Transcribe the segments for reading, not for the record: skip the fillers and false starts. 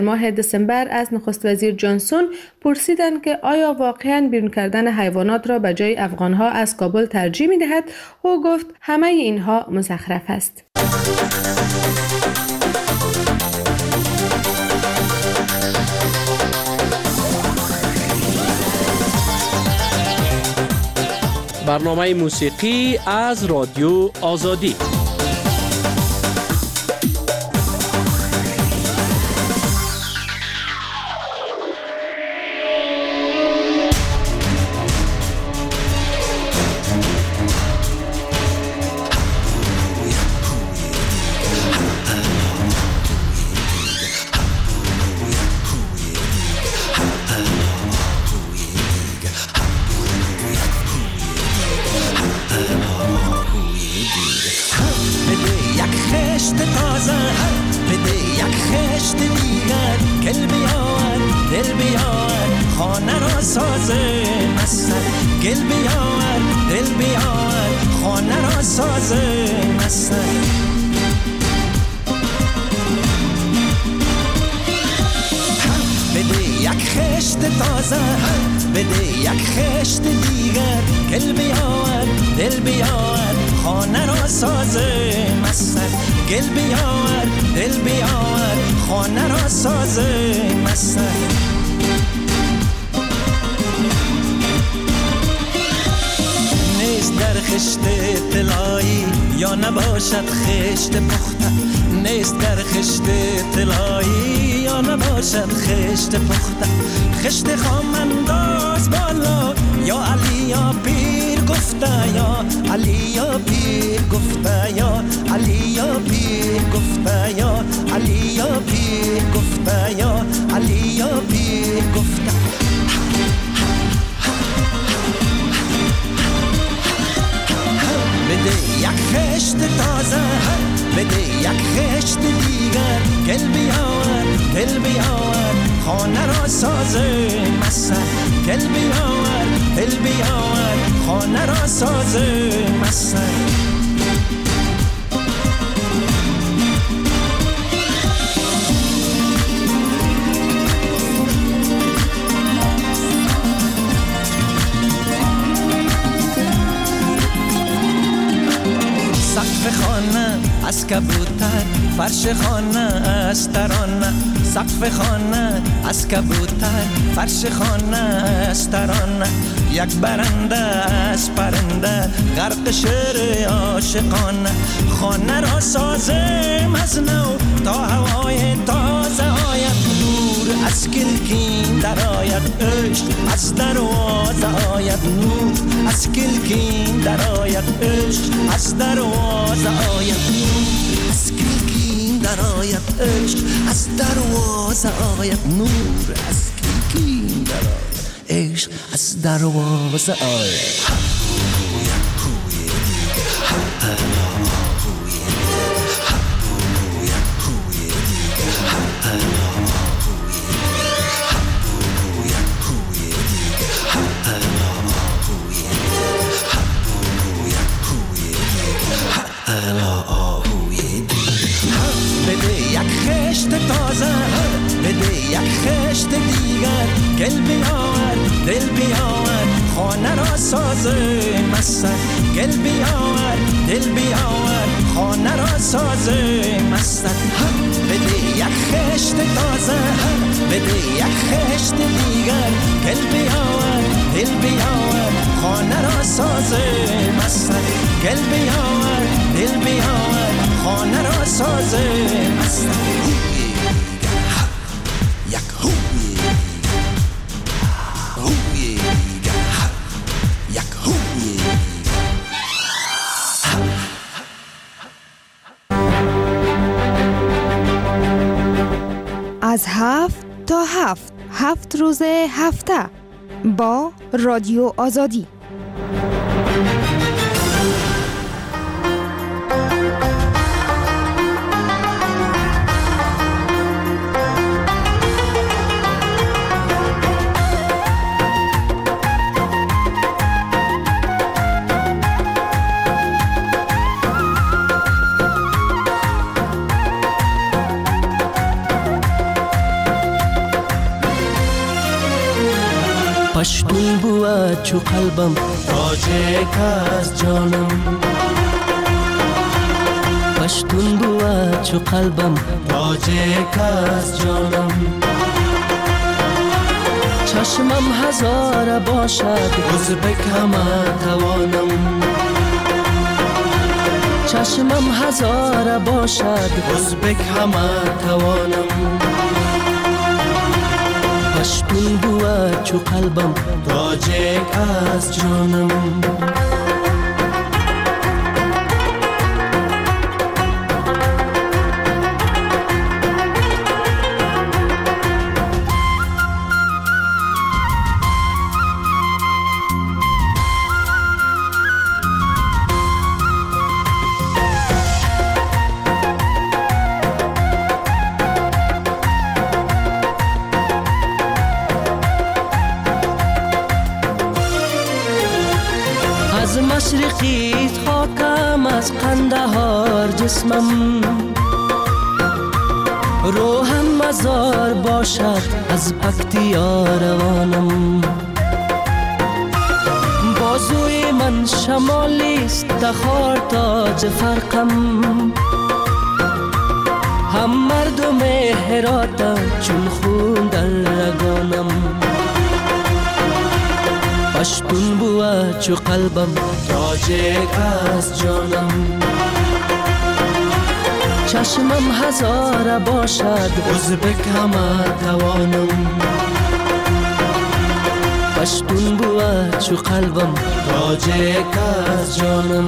ماه دسامبر از نخست وزیر جانسون پرسیدند که آیا واقعاً بیرون کردن حیوانات را به جای افغانها از کابل ترجیح می‌دهد. او گفت همه اینها مزخرف است. برنامه موسیقی از رادیو آزادی. نباشد خشت پخته، نیست در خشت طلایی یا نباشد خشت پخته. خشت خام انداز بالا یا علی یا پیر گفته، یا علی یا پیر گفته، یا علی یا پیر گفته، یا علی یا پیر گفته، یا علی یا پیر گفته. بده یک خشت تازه، بده یک خشت دیگر، گل بیاور دل بیاور خانه را سازه مسن. گل بیاور دل بیاور خانه را سازه مسن. سقف خانه از کبوتر، فرش خانه از ترانه. سقف خانه از کبوتر، فرش خانه از ترانه. یک برنده از پرنده، غرق شعر عاشقانه. خانه را سازم از نو تا هوای تازه آید. نور از کلکین در آید، عشق از دروازه آید. نور از کلکین در آید، عشق از دروازه آید. نور از کلکین در آید، عشق از دروازه آید. نور از کلکین در آید، عشق از دروازه آید. بده یک خشت دیگر، گل بیاور دل بیاور خانه را سازه مسن. گل بیاور دل بیاور خانه را سازه مسن. بده یک خشت تازه، بده یک خشت دیگر، گل بیاور دل بیاور خانه را سازه مسن. گل بیاور دل بیاور خانه را سازه مسن. از 7 تا 7 7 روز هفته با رادیو آزادی. پشتون بود چو قلبم تاجک از جانم پشتون بود چو قلبم تاجک از جانم چشمم هزار باشد ازبک همه توانم چشمم هزار باشد ازبک همه توانم پشتون بود چو قلبم تاجک از جانم مشرقیت خاکم از قندهار جسمم روحم مزار باشد از پکتیا روانم بازوی من شمالیست تخار تاج فرقم هم مردم هراتم چون خون در رگانم پشتون بود چو قلبم تاجک از جانم چشمم هزار باشد ازبک همه توانم پشتون بود چو قلبم تاجک از جانم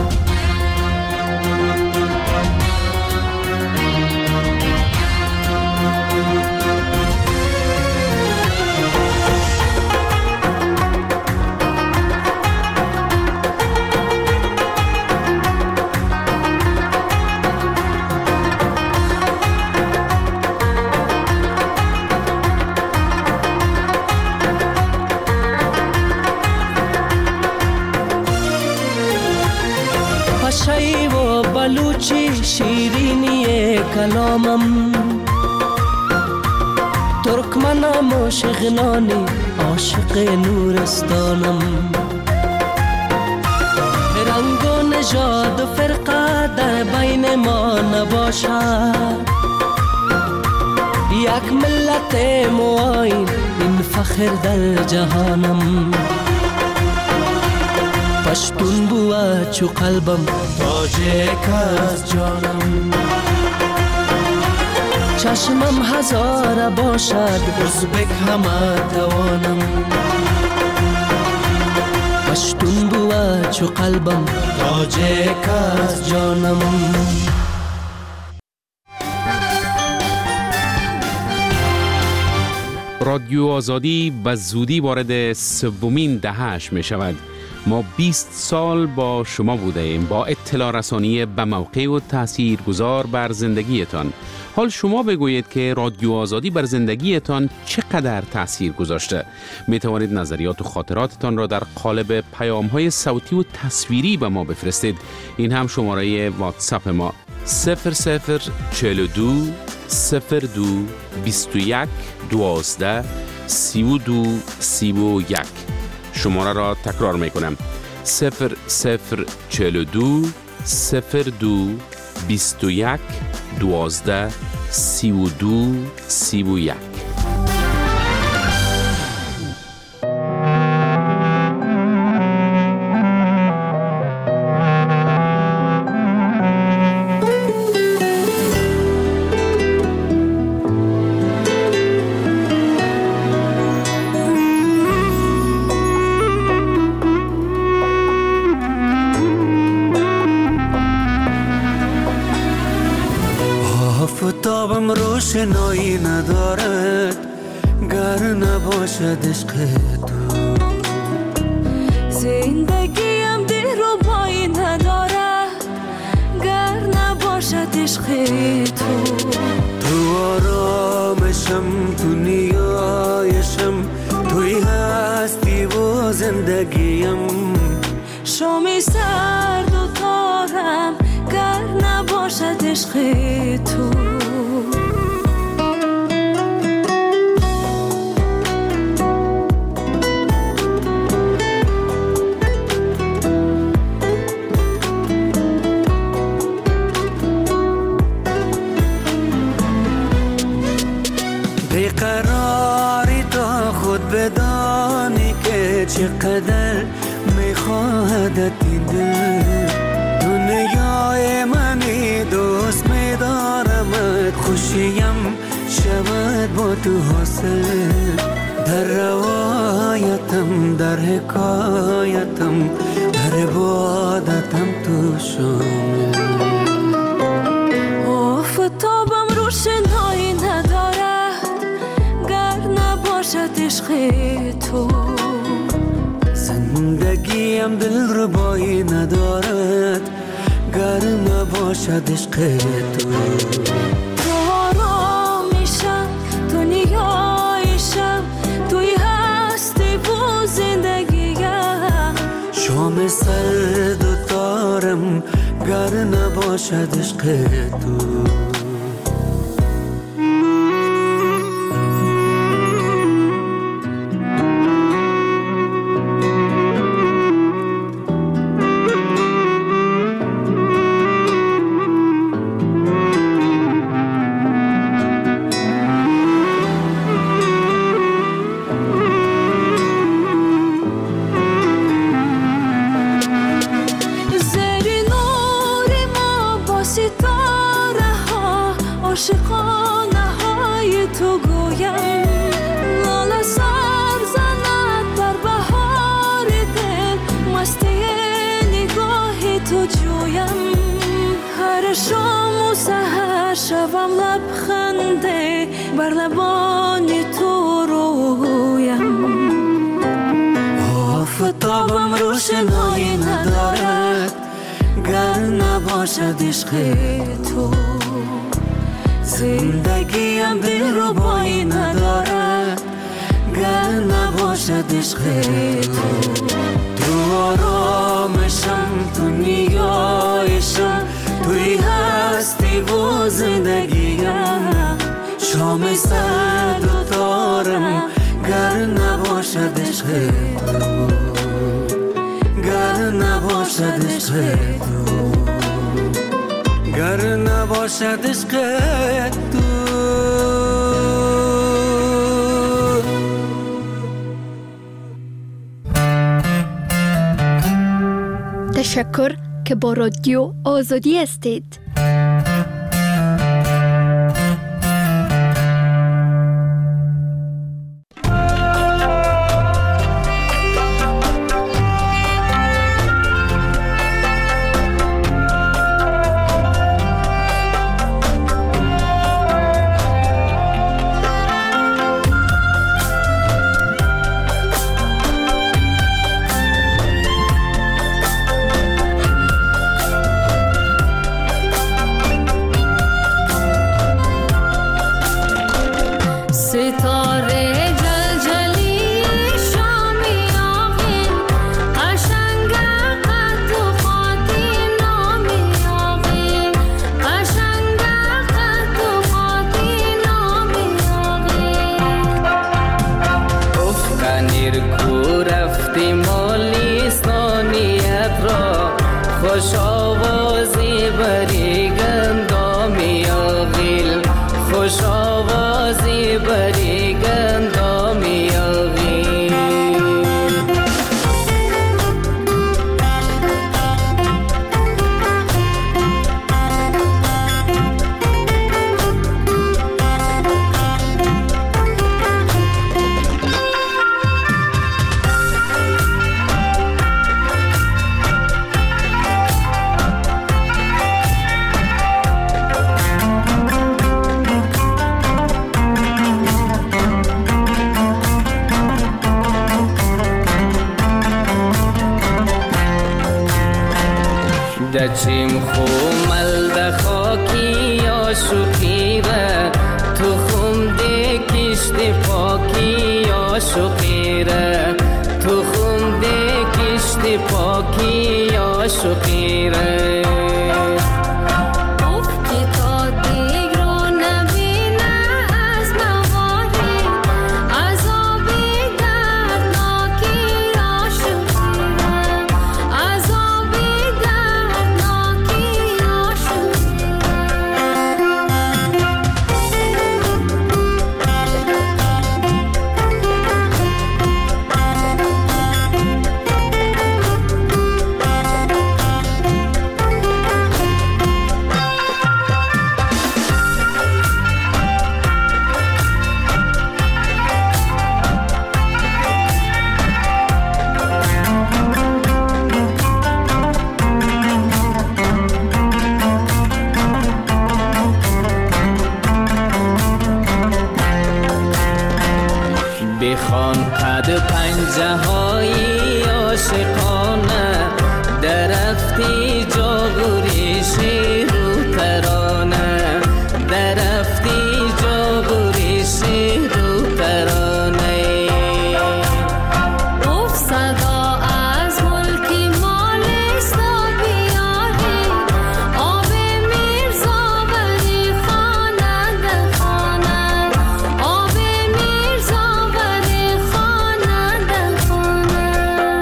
شی و بلوچی شیرینی کلامم ترکمنم و شغنانی عاشق نورستانم رنگ و نژاد و فرقه در بین ما نباشد یک ملت معاین این فخر در جهانم پشتون بود چو قلبم تاجک از جانم چشمم هزار باشد ازبک همه توانم پشتون بود چو قلبم تاجک از جانم رادیو آزادی به زودی وارد سومین دهه‌اش می شود. ما 20 سال با شما بوده ایم با اطلاع رسانی به موقع و تاثیرگذار بر زندگیتان. حال شما بگویید که رادیو آزادی بر زندگیتان چقدر تاثیر گذاشته. می توانید نظریات و خاطراتتان را در قالب پیام‌های صوتی و تصویری به ما بفرستید. این هم شماره واتساپ ما 0042 02 21 12 32 31. شماره را تکرار می کنم 0042 02 21 12 32 31. آفتابم روشنایی ندارد گر نباشد عشق تو زندگیم دل رو پایی ندارد گر نباشد عشق تو تو آرامشم تو نیایشم توی هستی و زندگیم شامی سرد و تارم گر نباشد عشق تو بیقراری تا خود بدانی که چقدر میخواهدت این دل. دنیای منی دوست میدارمت، خوشیم شود با تو حاصل. در روایتم، در حکایتم، در عبادتم تو شامل. آفتابم روشنایی ندارد گر نباشد عشق تو. زندگیم دلربایی ندارد گر نباشد عشق تو. تو آرامیشم، دنیایشم، توی هستی و زندگیم. شام سرد و تارم گر نباشد عشق تو. عاشقانه های تو گویم، لاله سر زند در بهار دل، مستی نگاه تو جویم. هر شام و سحر شوم لبخنده بر لبان تو رویم. آفتابم روشنایی ندارد گر نباشد عشق تو. زندگیم دلربایی ندارد گر نباشد عشق تو. تو آرامشم، تو نیایشم، توی هستی و زندگیم. شام سرد و تارم گر نباشد عشق تو، گر نباشد عشق تو، گر نباشد عشق تو. تشکر که با رادیو آزادی هستید. خوش آوازی بری گندامی آغیل، خوش آوازی بری گندامی آغیل. دچیم خومل ده خاکی آشوقیره، تو خون ده کشت پاکی آشوقیره، تو خون ده کشت پاکی آشوقیره. بخوان قد پنجه های عاشقانه درفتی جاگوریش رو ترانه درفتی جاگوریش رو ترانه اوف صدا از ملکی مال استابیاری آب میرزا بری خانه در خانه آب میرزا بری خانه در خانه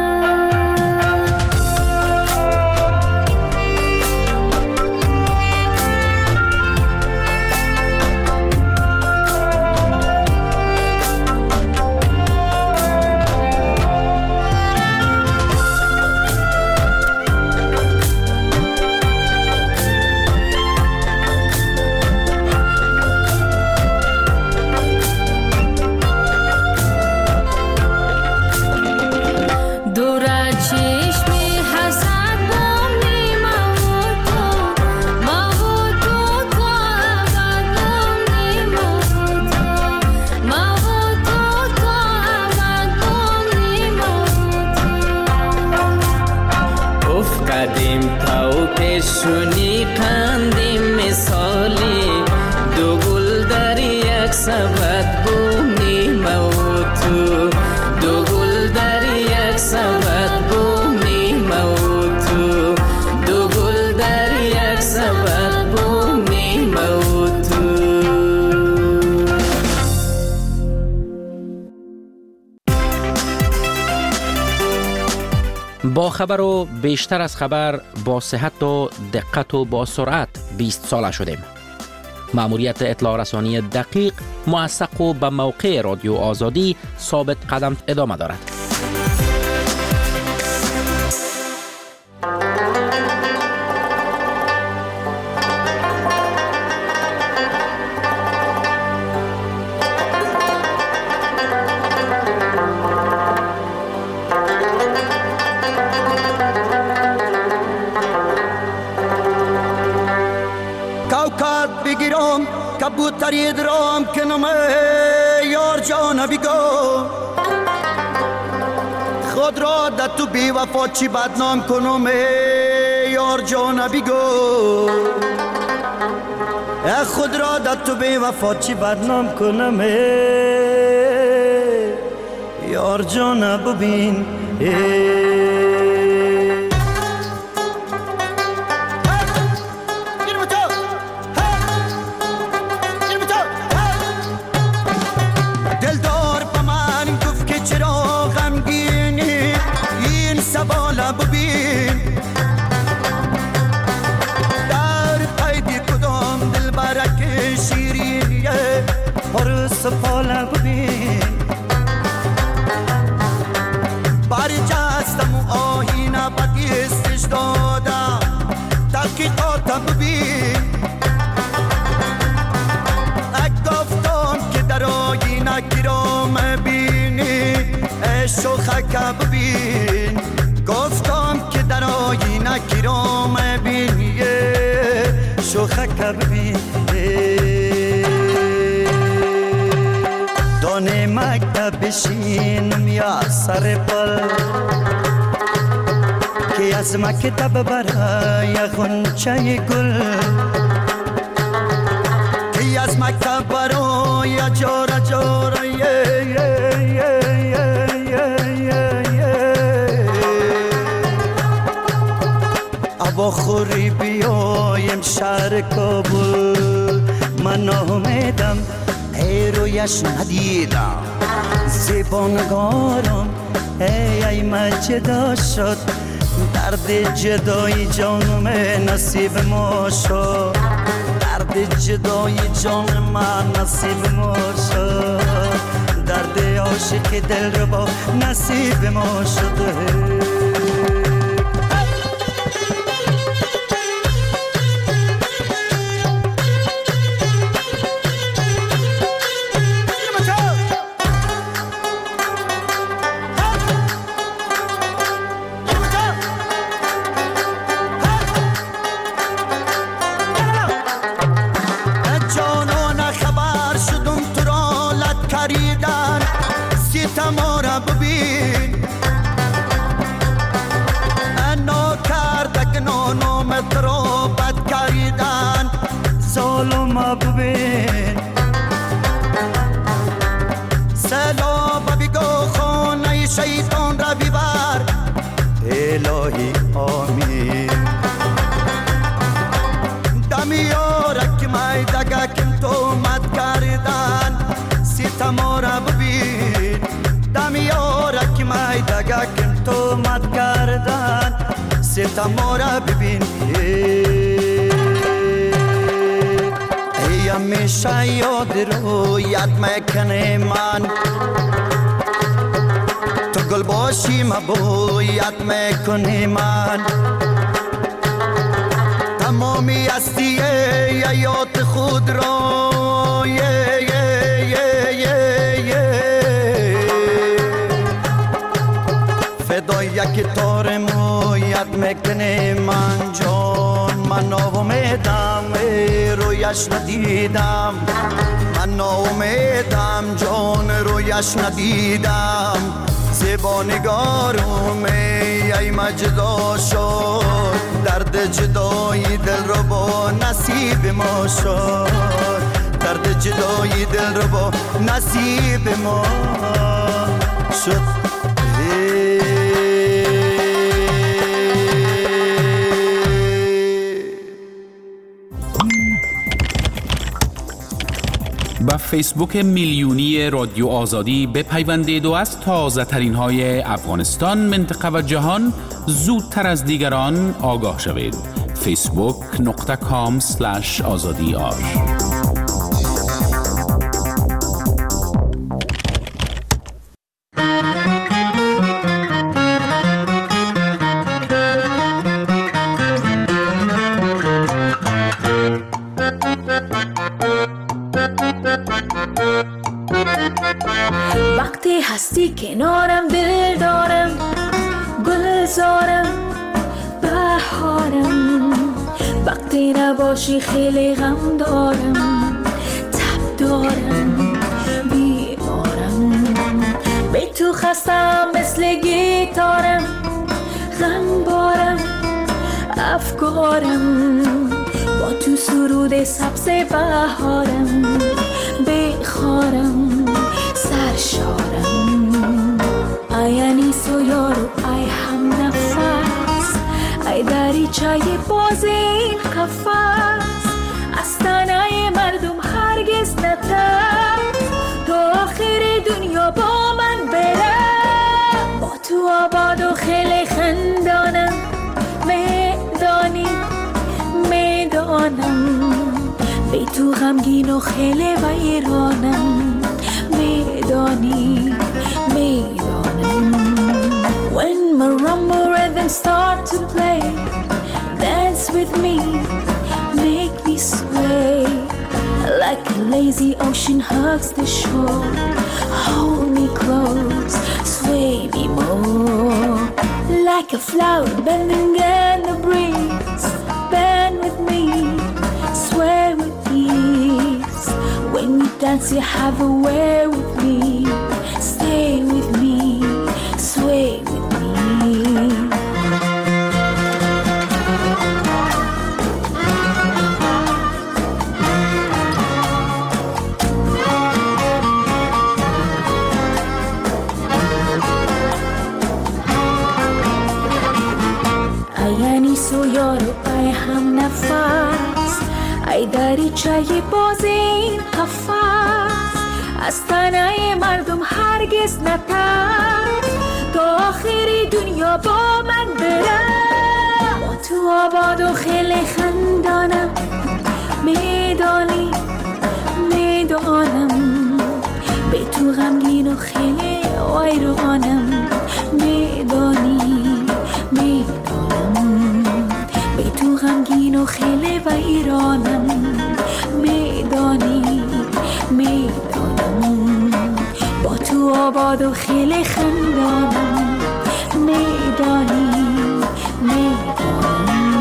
دور چشمی حسد بومی موتو موتو تو ابد بومی موتو موتو تو ابد بومی موتو اف قدیم تو پیشونی قندیم مثالی دو گل در یک سبد بومی موتو دو گل در یک سبد بومی موتو دو گل در یک سبد بومی موتو با خبر و بیشتر از خبر با صحت و دقت و با سرعت 20 ساله شدیم. مأموریت اطلاع رسانی دقیق، موثق و به موقع رادیو آزادی ثابت قدم ادامه دارد. کوکب بگیرم کبوتری درام کنم یار جان بگو خود را در تو بی وفا چی بدنام کنم یار جان بگو خود را در تو بی وفا چی بدنام کنم یار جان ببین سوالا ببین در قیدی کدام دل برک شیرینیه پر سفالا ببین برجستم و آهینه بدیستش دادم تحقیقاتا ببین گفتم که در آهینه گرام بینی شوخک ببین گفتم که در آینه گرام بینی شوخک ببین دانه مکتب بشینم یا سر پل که از مکتب برای غنچه گل که از مکتب برای جاره جاره با خوری بیایم شهر کابل من آمدم ای رویش ندیدم زبانگارم ای من جدا شد درد جدای جانم نصیب ما شد درد جدای جان من نصیب ما شد درد عاشق دل رو با نصیب ما شده ستما را ببین انا کردک نانومت را بد کردن ظالم ببین سلام بگو خانه شیطان را ببر الهی آمین دمیارک میدگکم تو مد کردن ستما را ببین دمیارک میدگکم تو مد کردن ستما را ببین ای همیشه یاد رو یاد میکنه من تو گل باشی مبو یاد میکنی من تمامی هستی یاد خود را فدای یک تار مو یاد میکنی من جان من ناامیدم رویش ندیدم من ناامیدم جان رویش ندیدم زیبا نگارم ای مجدا شد درد جدایی دل رو با نصیب ما شد درد جدایی دل رو با نصیب ما شد با فیسبوک میلیونی رادیو آزادی بپیوندید و از تازه ترین های افغانستان، منطقه و جهان زودتر از دیگران آگاه شوید. facebook.com/azadiar وقتی هستی کنارم دل دارم گلزارم بهارم وقتی نباشی خیلی غم دارم تب دارم بیمارم بی تو خستم مثل گیتارم غم بارم افکارم با تو سرود سبز بهارم بخارم سرشارم ای انیس و یارو ای هم نفس ای دریچه باز این قفس از تنه مردم هرگز نترس تو آخر دنیا با من برم با تو آباد و خیلی خندانم میدانی میدانم بی تو غمگین و خیلی ویرانم میدانی میدانم When marimba rhythms start to play dance with me make me sway like a lazy ocean hugs the shore hold me close sway me more like a flower bending in the breeze bend with me sway with ease when you dance you have a way with me stay with me sway with me ای انیس و یارو ای هم نفس ای دریچه باز این قفس از تنه مردم هرگز نترس تا آخر دنیا با من برم با تو آباد و خیلی خندانم میدانی میدانم به تو غمگین و خیلی ویرانم میدانی میدانم به تو غمگین و خیلی ویرانم میدانی میدانم با تو آباد و خیلی خندانم میدانی میدانم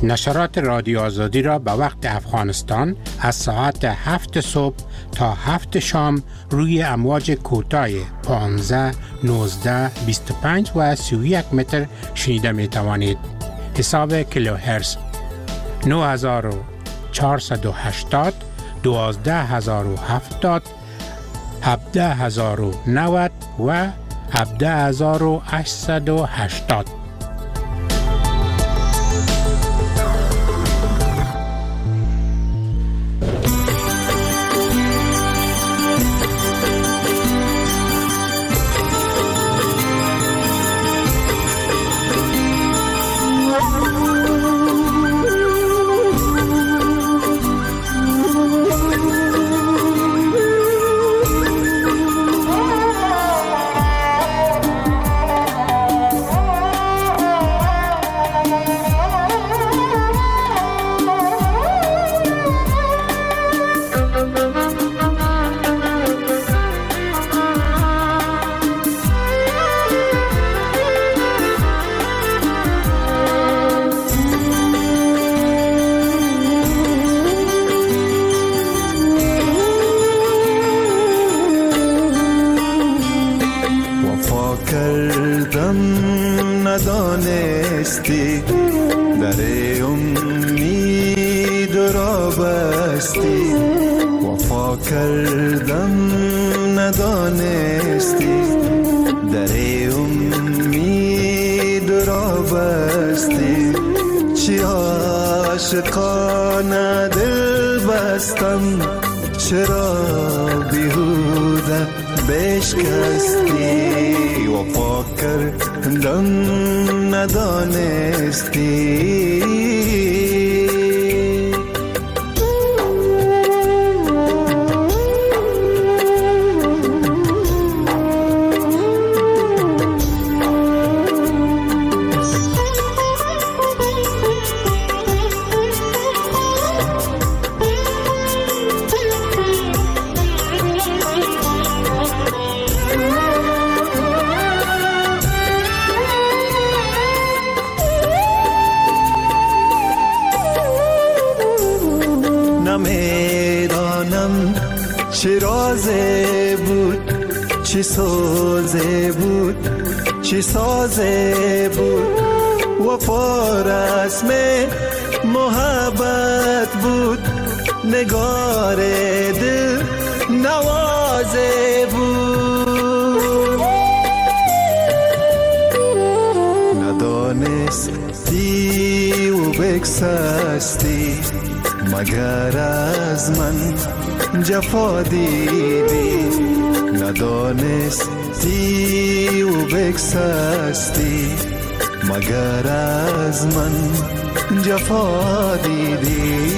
نشرات رادیو آزادی را به وقت افغانستان از ساعت 7 صبح تا 7 شام روی امواج کوتاه 15, 19, 25 و 31 متر شنیده می توانید. حساب کیلوهرتز 9480, 12070, 17090 و 17880. ندانستی در امید را بستی، وفا کردم ندانستی در امید را بستی. چی عاشقانه دل بستم، چرا بیهوده بشکستی، وفا کردم ندانستی. نمیدانم چه رازه بود، چه سازه بود، چه سازه بود. وفا رسم محبت بود، نگار دل نوازه بود. ندانستی و بگسستی، مگر از من جفا دیدی. ندانستی و بگسستی، مگر از من جفا دیدی.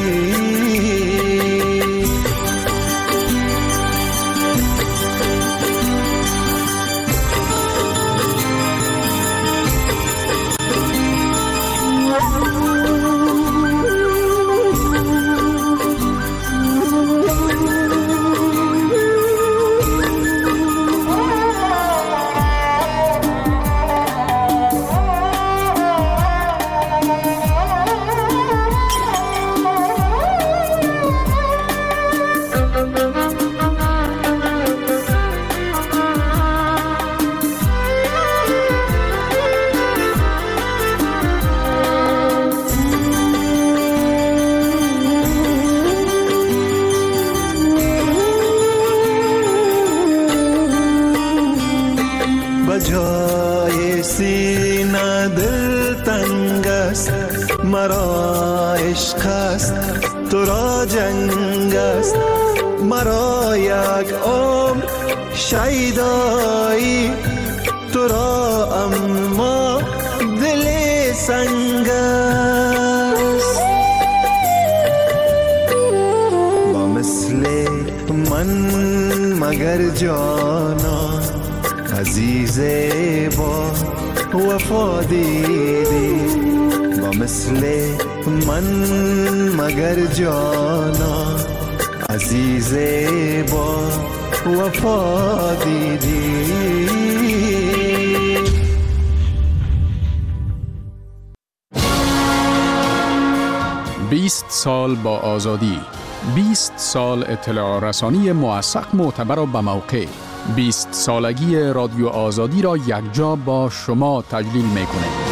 بجای سینه دل تنگ است، مرا عشق است تو را جنگ است. مرا یک عمر شیدایی تو را، اما دل سنگ است. با مثل من مگر جانا عزیز با وفا دیدی. با مثل من مگر جانا عزیز با وفا دیدی. 20 سال با آزادی، 20 سال اطلاع رسانی موثق، معتبر و بموقع. 20 سالگی رادیو آزادی را یکجا با شما تجلیل می‌کنیم.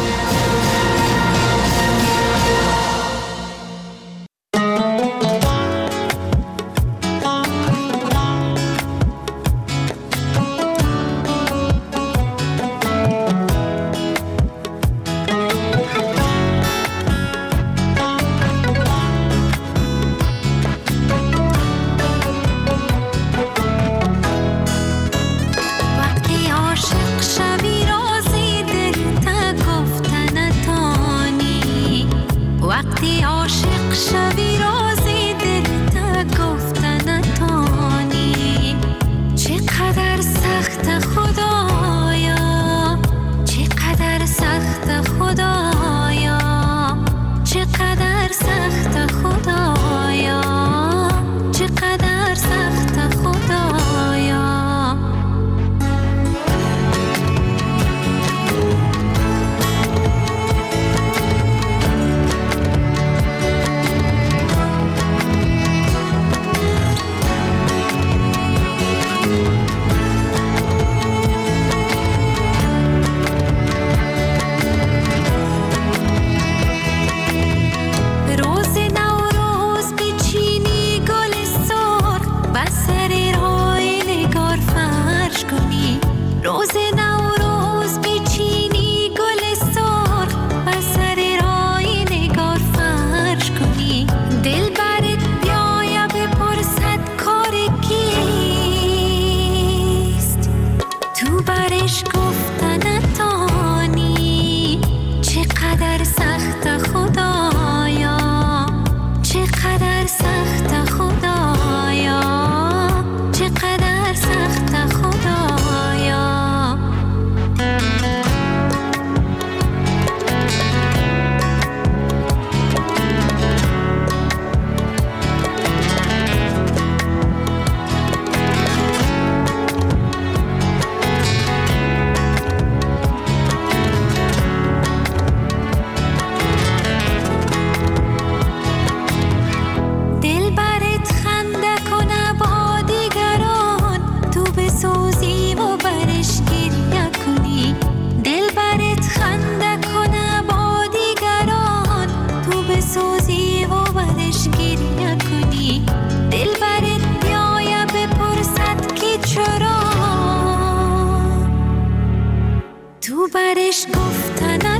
برش گفتن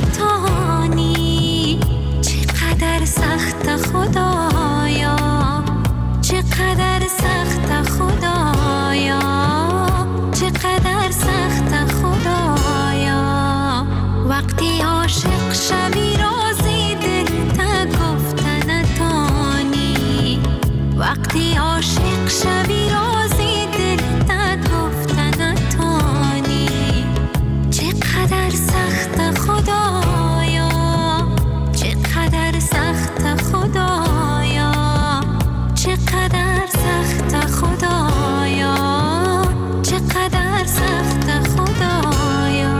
تانی چقدر سخت خدایا، چقدر سخت خدایا، چقدر سخت خدایا. وقتی عاشق شوی رازی دل تا گفتن تانی، وقتی عاشق شوی رازی دل تا گفتن تانی. چقدر سخت خدایا، چقدر سخت خدایا، چقدر سخت خدایا، چقدر سخت خدایا.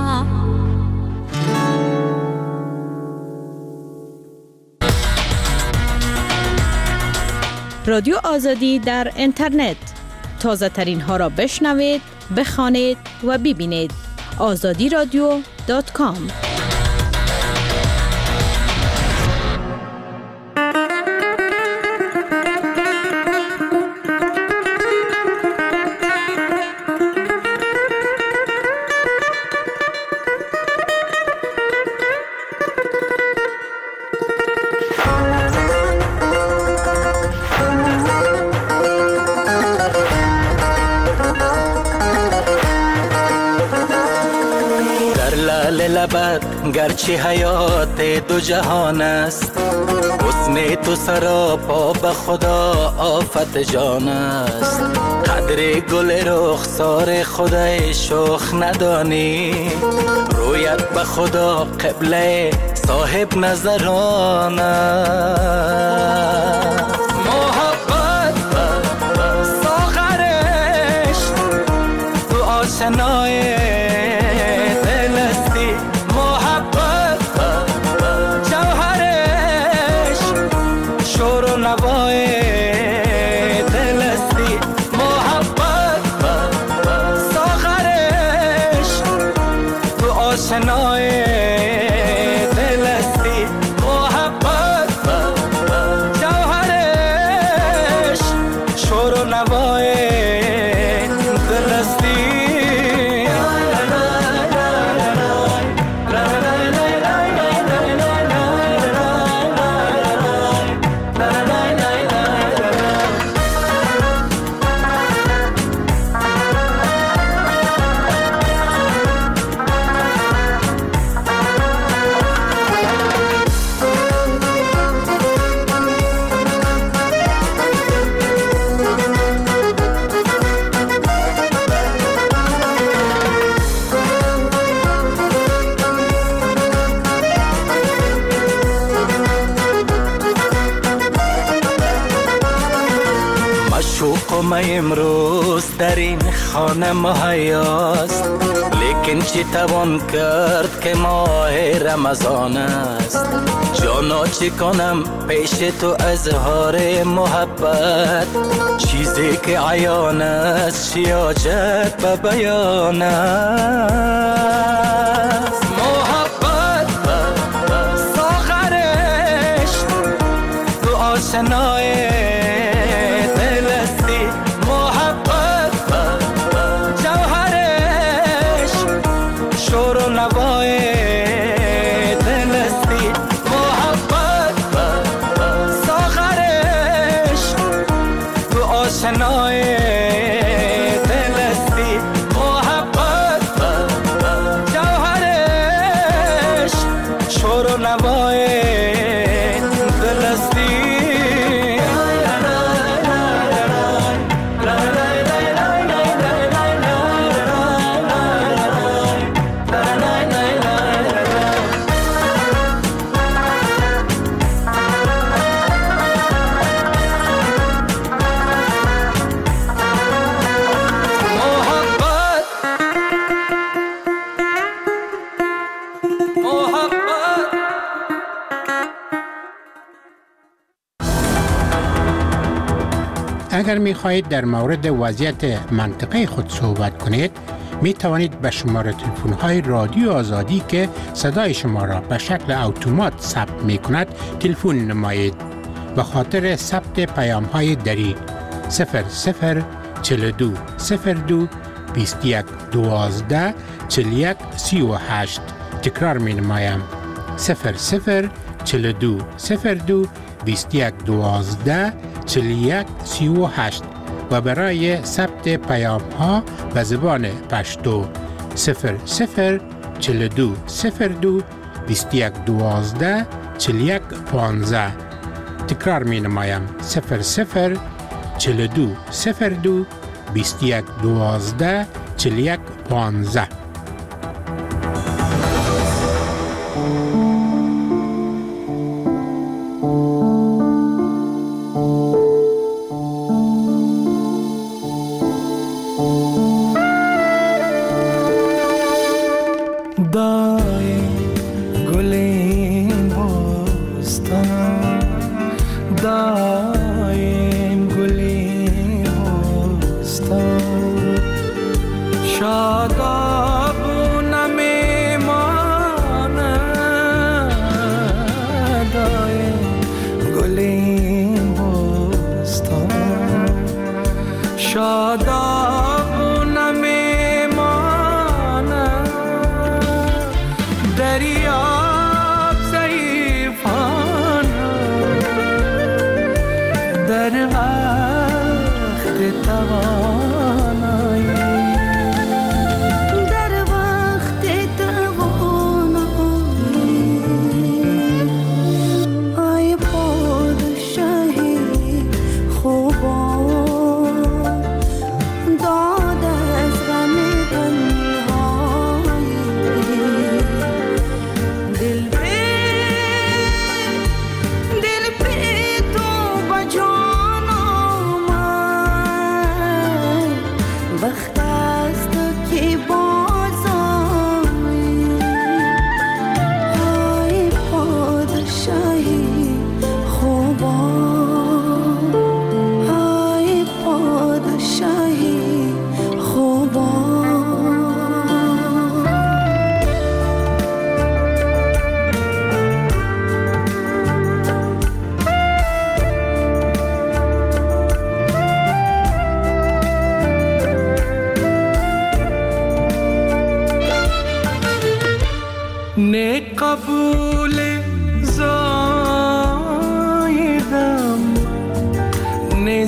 رادیو آزادی در اینترنت، تازه ترین ها را بشنوید، بخوانید و ببینید. azadiradio.com. گرچه حیات دو جهان است، حسن تو سراپا به خدا آفت جان است. قدر گل رخسار خدای شوخ ندانی، رویت به خدا قبله صاحب نظران است. محبت ساغرش تو آشنای شور و نوای دلستی محبت ساغرش تو آشنای دلستی محبت جوهرش شور و نوای دلستی ما امروز در این خانه مهیاست، لیکن چی توان کرد که ماه رمضان است. جانا چی کنم پیش تو اظهار محبت، چیزی که عیان است شیاجت به بیان است. محبت ساغرش تو آشنای شور و نوای دلستی محبت ساغرش تو آشنای دلستی محبت جوهرش شور و نوای دلستی اگر می خواهید در مورد وضعیت منطقه خود صحبت کنید، می توانید به شماره تلفن های رادیو آزادی که صدای شما را به شکل اتومات ثبت می کند تلفن نمایید. به خاطر ثبت پیام های دری 0042 02 21 12 41 38. تکرار می نمایم 0042 02 21 12 41 38 و برای ثبت پیام ها به زبان پشتو 0042 02 21 12 41 15. تکرار می نمایم 0042 02 21 12 41 15.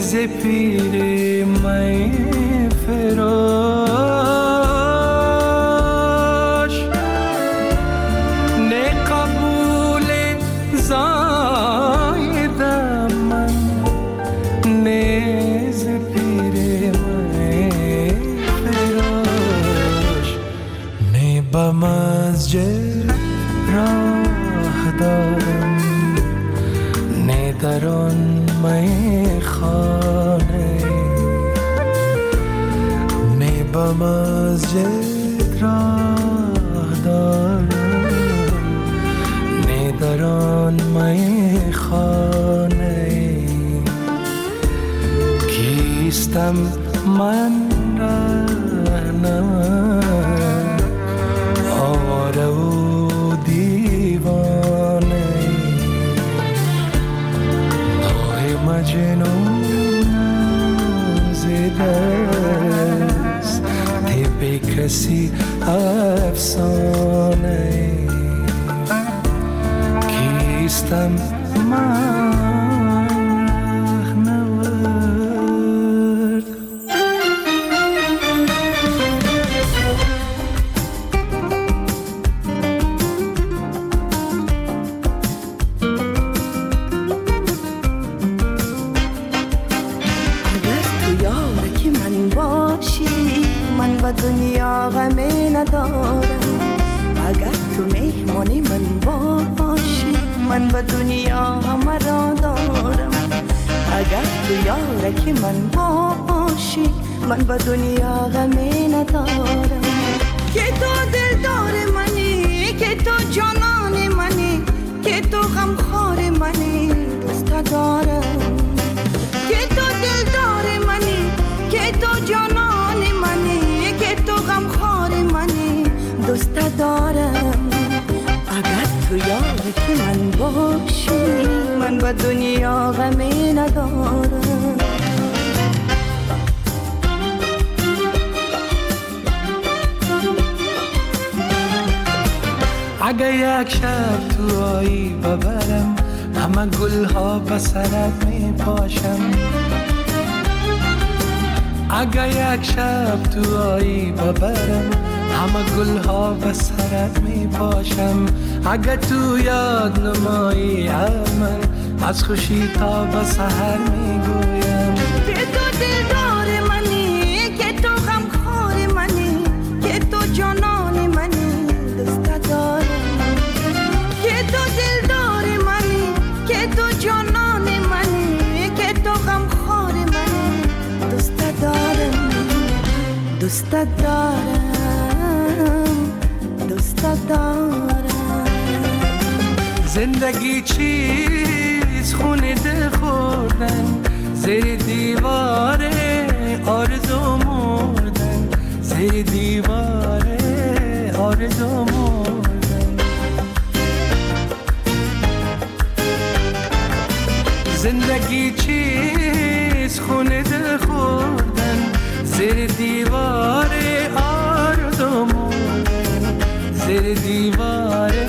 نیز پیر من فراش نه قبول زایدم من نیز پیر من فراش نه به مسجد راه دارم نه در آن میخانه نه به مسجد راه دارم نه در آن میخانه کیستم من رهنم آواره و دیوانه مجنون زده است به کسی افسانه کیستم من رهنورد دنیا غمی ندارم اگر تو مهمانی من باشی من به دنیا همه را دارم اگر تو یارکی من باشی من به دنیا غمی ندارم که تو دلدار منی که تو جانان منی که تو غمخوار منی دوست دارم که تو دلدار منی که تو جانان منی تو غمخوار منی دوست دارم اگر تو یارکی من باشی من به دنیا غمی ندارم اگر یک شب تو آیی ببرم همه گلها به سرت می پاشم اگر یک شب تو آیی ببرم همه گلها به سرت می پاشم اگر تو یاد نمایی من از خوشی تا به سحر می گویم که تو دلدار منی که تو غمخوار منی که تو جانان منی دوست دارم که تو دلدار منی که تو جانان منی که تو غمخوار منی دوست دارم دوست دارم دوست دارم زندگی چیز خونه دل خوردن زیر دیواره آرزو مردن زیر دیواره آرزو مردن زندگی چیز خونه دل خوردن زیر دیواره آرزو مردن زیر دیواره